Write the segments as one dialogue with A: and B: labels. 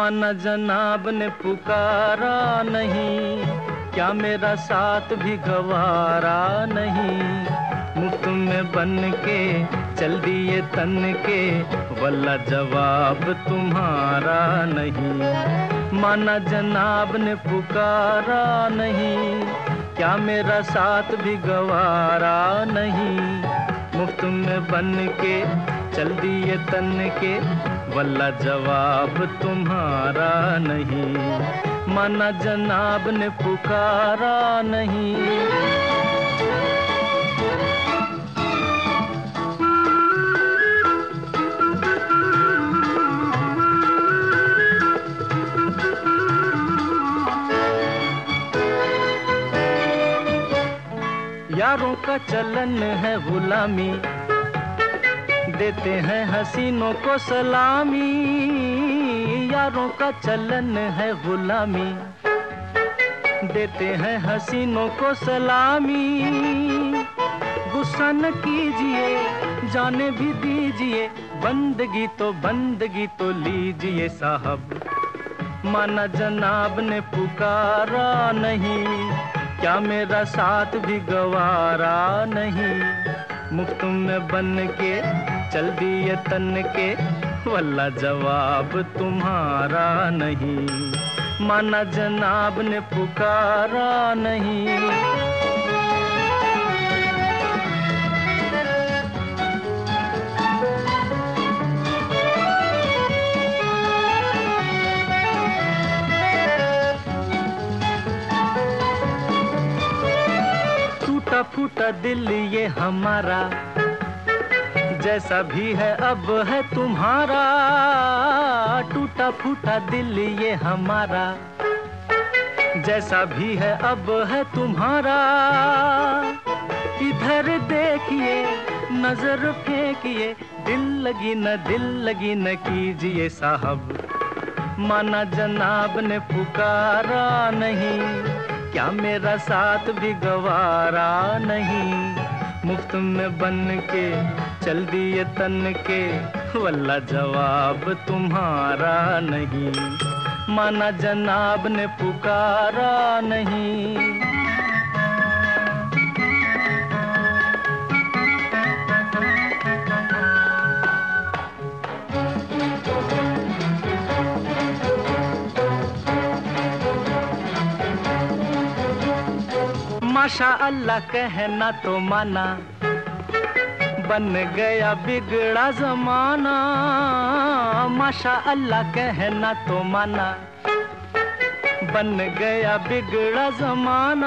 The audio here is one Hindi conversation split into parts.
A: माना जनाब ने पुकारा नहीं, क्या मेरा साथ भी गवारा नहीं। मुफ्त में बन के चल दिए तन के, वल्ला जवाब तुम्हारा नहीं। माना जनाब ने पुकारा नहीं, क्या मेरा साथ भी गवारा नहीं। मुफ्त में बन के चल दिए तन के, वल्ला जवाब तुम्हारा नहीं। माना जनाब ने पुकारा नहीं। यारों का चलन है गुलामी, देते हैं हसीनों को सलामी। यारों का चलन है गुलामी, देते हैं हसीनों को सलामी। गुस्सा न कीजिए, जाने भी दीजिए, बंदगी तो लीजिए साहब। माना जनाब ने पुकारा नहीं, क्या मेरा साथ भी गवारा नहीं। मुफ्त में बन के चल दिए तन के, वल्ला जवाब तुम्हारा नहीं। माना जनाब ने पुकारा नहीं। टूटा फूटा दिल ये हमारा, जैसा भी है अब है तुम्हारा। टूटा फूटा दिल ये हमारा, जैसा भी है अब है तुम्हारा। इधर देखिए, नजर फेंकिए, दिल लगी न कीजिए साहब। माना जनाब ने पुकारा नहीं, क्या मेरा साथ भी गवारा नहीं। मुफ्त में बन के चल दिए तन के, वल्ला जवाब तुम्हारा नहीं। माना जनाब ने पुकारा नहीं। माशा अल्लाह कहना तो माना, बन गया बिगड़ा जमाना। माशा अल्लाह कहना तो माना, बन गया बिगड़ा जमाना।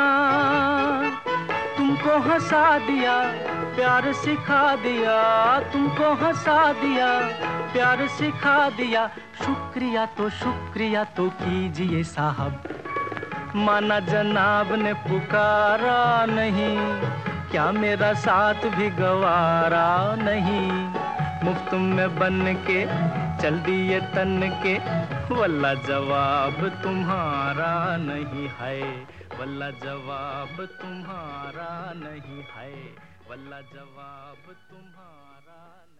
A: तुमको हंसा दिया, प्यार सिखा दिया, तुमको हंसा दिया, प्यार सिखा दिया। शुक्रिया तो कीजिए साहब। माना जनाब ने पुकारा नहीं, क्या मेरा साथ भी गवारा नहीं। मुफ्त में बन के चल दिए तन के, वल्ला जवाब तुम्हारा नहीं है। वल्ला जवाब तुम्हारा नहीं है। वल्ला जवाब तुम्हारा नहीं।